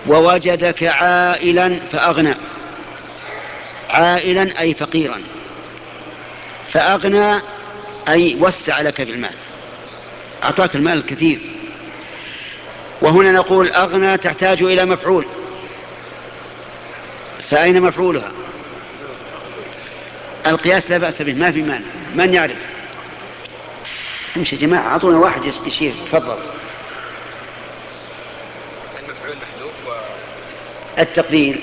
ووجدك عائلا فأغنى. عائلا أي فقيرا، فأغنى أي وسع لك في المال، أعطاك المال الكثير. وهنا نقول أغنى تحتاج إلى مفعول، فأين مفعولها؟ القياس لا بأس به، ما في مانع. من يعرف؟ امشي يا جماعة، أعطونا واحد يشير. تفضل. المفعول محذوف التقدير.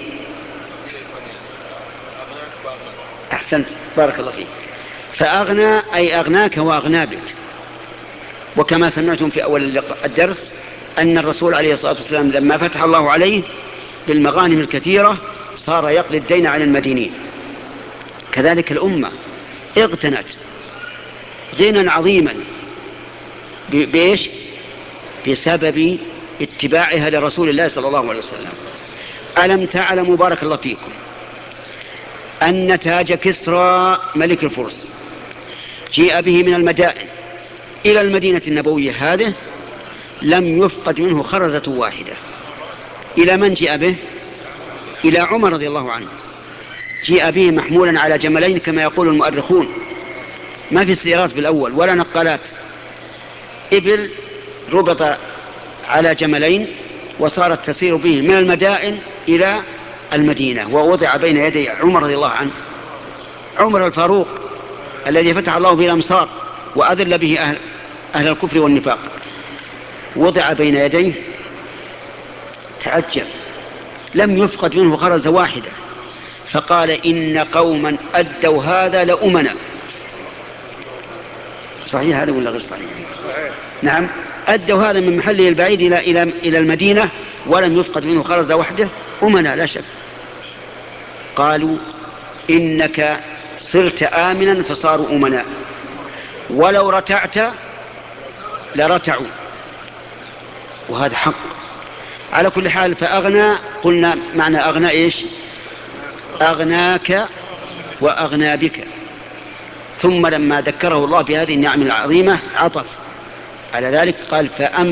أحسنت، بارك الله فيك. فأغنى أي أغناك وأغنى بك. وكما سمعتم في أول الدرس أن الرسول عليه الصلاة والسلام لما فتح الله عليه بالمغانم الكثيرة صار يقضي الدين عن المدينين. كذلك الأمة اغتنت غنى عظيما بإيش؟ بسبب اتباعها لرسول الله صلى الله عليه وسلم. ألم تعلموا بارك الله فيكم أن تاج كسرى ملك الفرس جيء به من المدائن إلى المدينة النبوية هذه لم يفقد منه خرزة واحدة. إلى من جاء به؟ إلى عمر رضي الله عنه. جاء به محمولا على جملين كما يقول المؤرخون، ما في سيارات بالأول ولا نقالات، إبل ربط على جملين وصارت تسير به من المدائن إلى المدينة، ووضع بين يدي عمر رضي الله عنه. عمر الفاروق الذي فتح الله به الأمصار وأذل به أهل الكفر والنفاق، وضع بين يديه، تعجب، لم يفقد منه خرزة واحدة. فقال إن قوما أدوا هذا لأمنا. صحيح هذا ولا غير صحيح؟ نعم، أدوا هذا من محله البعيد إلى المدينة ولم يفقد منه خرزة واحدة، أمنا لا شك. قالوا إنك صرت آمنا فصاروا أمنا، ولو رتعت لرتعوا. وهذا حق. على كل حال فأغنى، قلنا معنى أغنى إيش؟ أغناك وأغنى بك. ثم لما ذكره الله بهذه النعم العظيمة عطف على ذلك قال فأما